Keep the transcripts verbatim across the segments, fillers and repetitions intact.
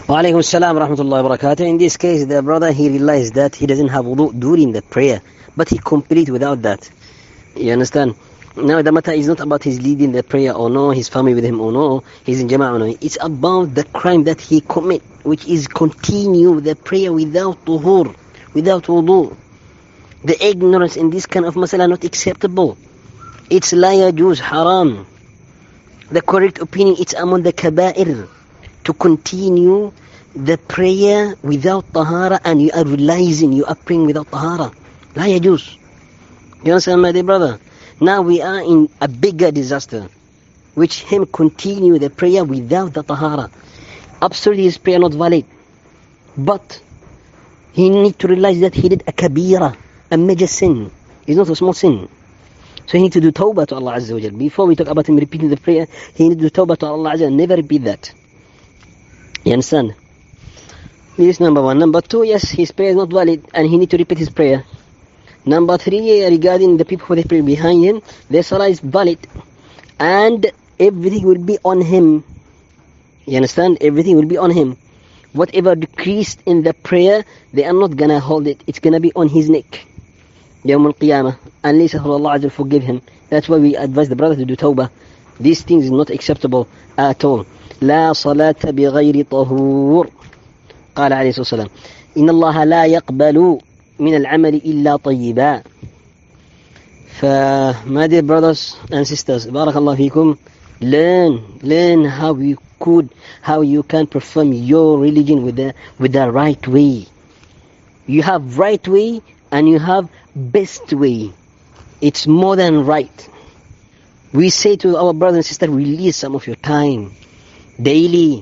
Wa alaikum assalam wa rahmatullahi wa barakatuh. In this case, the brother, he realized that he doesn't have wudu during the prayer, but he complete without that. You understand? Now the matter is not about his leading the prayer or no, his family with him or no, he's in jama'ah or no. It's about the crime that he commit, which is continue the prayer without tuhur, without wudu. The ignorance in this kind of masala not acceptable. It's la yajuz, haram. The correct opinion, it's among the kaba'ir to continue the prayer without tahara, and you are realizing you are praying without tahara. La yajuz. You understand, my dear brother? Now we are in a bigger disaster, which him continue the prayer without the tahara. Absolutely his prayer not valid. But he need to realize that he did a kabira, a major sin. It's not a small sin. So he need to do tawbah to Allah Azza wa Jal. Before we talk about him repeating the prayer, he need to do tawbah to Allah Azza wa Jal. Never repeat that. You understand? This is number one. Number two, yes, his prayer is not valid and he need to repeat his prayer. Number three, regarding the people who pray behind him, their salah is valid and everything will be on him. You understand? Everything will be on him. Whatever decreased in the prayer, they are not gonna hold it. It's gonna be on his neck. Yawm al-Qiyamah. Unless Allah Azza forgive him. That's why we advise the brother to do tawbah. These things is not acceptable at all. لا صلاة بغير طهور. قال عليه الصلاة والسلام إن الله لا يقبل من العمل إلا طيبا. فما dear brothers and sisters, barakallah fikum, learn, learn how you could, how you can perform your religion with the, with the right way. You have right way and you have best way. It's more than right. We say to our brothers and sisters, release some of your time, daily,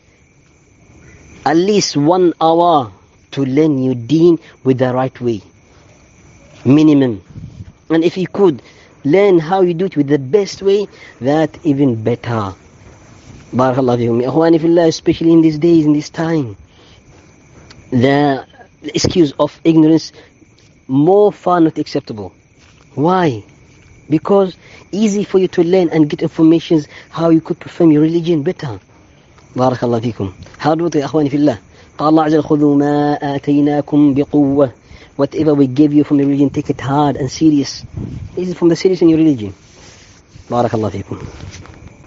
at least one hour, to learn your deen with the right way, minimum. And if you could learn how you do it with the best way, that even better. Barakallahu fikum. Ikhwani fillah, especially in these days, in this time, the excuse of ignorance more far not acceptable. Why? Because easy for you to learn and get information how you could perform your religion better. Barakallahu fikum. How do we, ikhwani fillah? قال الله عز وجل خذوا ما آتيناكم بقوة. Whatever we give you from your religion, take it hard and serious. This is from the serious in your religion. بارك الله فيكم.